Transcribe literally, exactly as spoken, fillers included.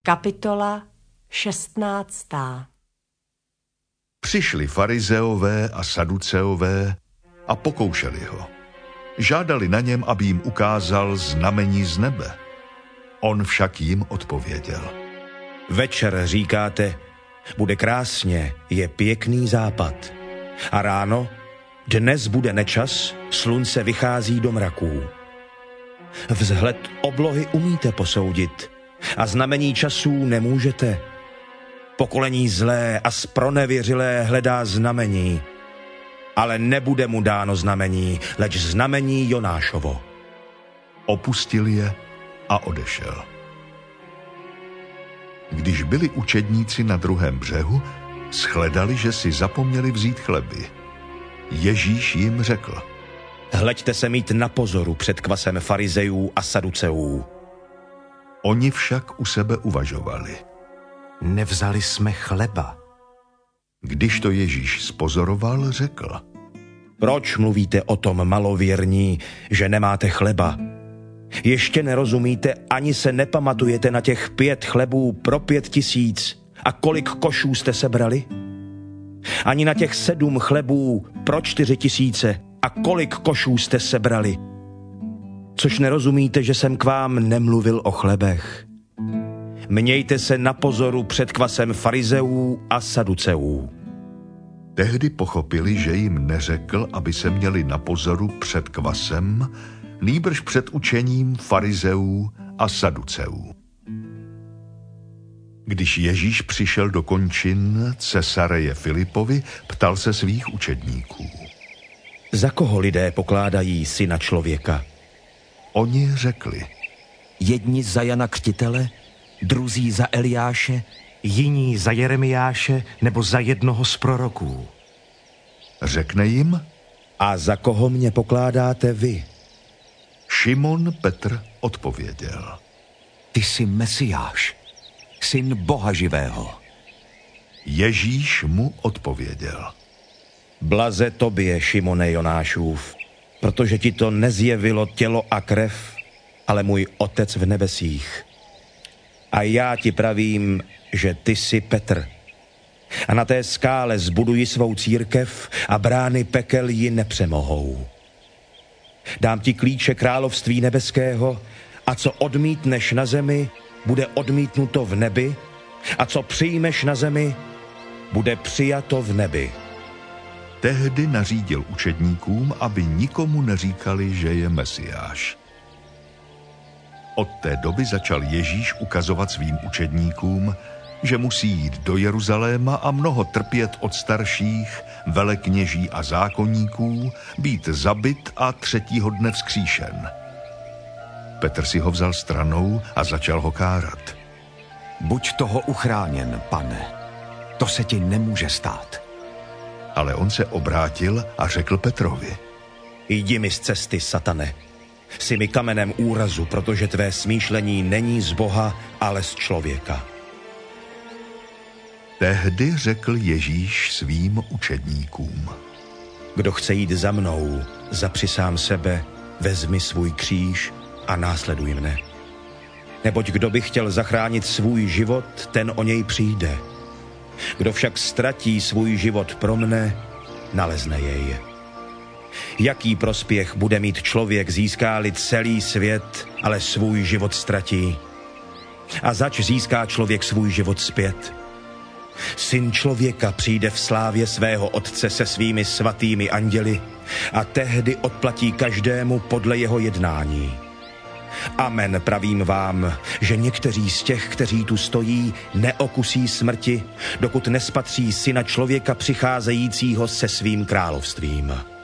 Kapitola šestnáctá. Přišli farizeové a saduceové a pokoušeli ho. Žádali na něm, aby jim ukázal znamení z nebe. On však jim odpověděl. Večer říkáte, bude krásně, je pěkný západ. A ráno, dnes bude nečas, slunce vychází do mraků. Vzhled oblohy umíte posoudit a znamení časů nemůžete. Pokolení zlé a zpronevěřilé hledá znamení, ale nebude mu dáno znamení, leč znamení Jonášovo. Opustil je a odešel. Když byli učedníci na druhém břehu, shledali, že si zapomněli vzít chleby. Ježíš jim řekl. Hleďte se mít na pozoru před kvasem farizejů a saduceů. Oni však u sebe uvažovali. Nevzali jsme chleba. Když to Ježíš spozoroval, řekl. Proč mluvíte o tom, malověrní, že nemáte chleba? Ještě nerozumíte, ani se nepamatujete na těch pět chlebů pro pět tisíc a kolik košů jste sebrali? Ani na těch sedm chlebů pro čtyři tisíce a kolik košů jste sebrali? Což nerozumíte, že jsem k vám nemluvil o chlebech. Mějte se na pozoru před kvasem farizeů a saduceů. Tehdy pochopili, že jim neřekl, aby se měli na pozoru před kvasem, nýbrž před učením farizeů a saduceů. Když Ježíš přišel do končin Cesareje Filipovi, ptal se svých učedníků. Za koho lidé pokládají syna člověka? Oni řekli. Jedni za Jana Křtitele, druzí za Eliáše, jiní za Jeremiáše nebo za jednoho z proroků. Řekne jim. A za koho mě pokládáte vy? Šimon Petr odpověděl. Ty jsi Mesiáš, syn Boha živého. Ježíš mu odpověděl. Blaze tobě, Šimone Jonášův, protože ti to nezjevilo tělo a krev, ale můj Otec v nebesích. A já ti pravím, že ty jsi Petr. A na té skále zbuduji svou církev a brány pekel ji nepřemohou. Dám ti klíče království nebeského a co odmítneš na zemi, bude odmítnuto v nebi a co přijmeš na zemi, bude přijato v nebi. Tehdy nařídil učedníkům, aby nikomu neříkali, že je Mesiáš. Od té doby začal Ježíš ukazovat svým učedníkům, že musí jít do Jeruzaléma a mnoho trpět od starších, velekněží a zákonníků, být zabit a třetího dne vzkříšen. Petr si ho vzal stranou a začal ho kárat. Buď toho uchráněn, pane, to se ti nemůže stát. Ale on se obrátil a řekl Petrovi. Jdi mi z cesty, satane. Jsi mi kamenem úrazu, protože tvé smýšlení není z Boha, ale z člověka. Tehdy řekl Ježíš svým učedníkům. Kdo chce jít za mnou, zapři sám sebe, vezmi svůj kříž a následuj mne. Neboť kdo by chtěl zachránit svůj život, ten o něj přijde. Kdo však ztratí svůj život pro mne, nalezne jej. Jaký prospěch bude mít člověk, získá-li celý svět, ale svůj život ztratí? A zač získá člověk svůj život zpět? Syn člověka přijde v slávě svého Otce se svými svatými anděli a tehdy odplatí každému podle jeho jednání. Amen, pravím vám, že někteří z těch, kteří tu stojí, neokusí smrti, dokud nespatří Syna člověka přicházejícího se svým královstvím.